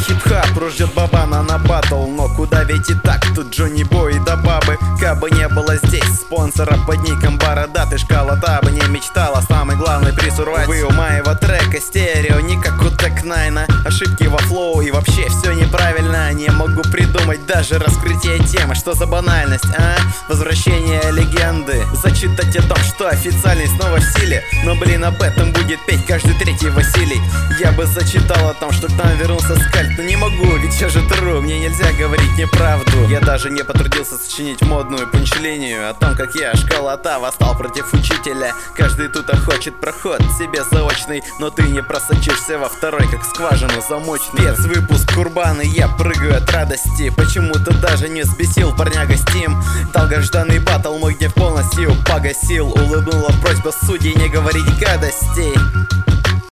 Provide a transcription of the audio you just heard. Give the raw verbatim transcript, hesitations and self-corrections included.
хип-хап, ждет бабана на батл. Но куда ведь и так, тут Джонни Бой да бабы. Кабы не было здесь спонсора под ником Бородатый, шкала та бы не мечтала. Самый главный приз урвать. Вы у моего трека стерео, не как у Тек Найна. Ошибки во флоу и вообще все неправильно. Не могу придумать даже раскрытие темы. Что за банальность, а? Возвращение легенды. Зачитать о том, что официальность снова в силе. Но блин, об этом будет петь каждый третий Василий. Я бы зачитал о том, что к нам вернулся скальп, но не могу, ведь все же тру, мне нельзя говорить неправду. Я даже не потрудился сочинить модную панчлинию о том, как я, школота, восстал против учителя. Каждый тут хочет проход себе заочный, но ты не просочишься во второй, как скважину замочный. Спецвыпуск Курбан, и я прыгаю от радости. Почему-то даже не взбесил парняга Стим. Долгожданный батл мой гнев полностью погасил. Улыбнула просьба судей не говорить гадостей.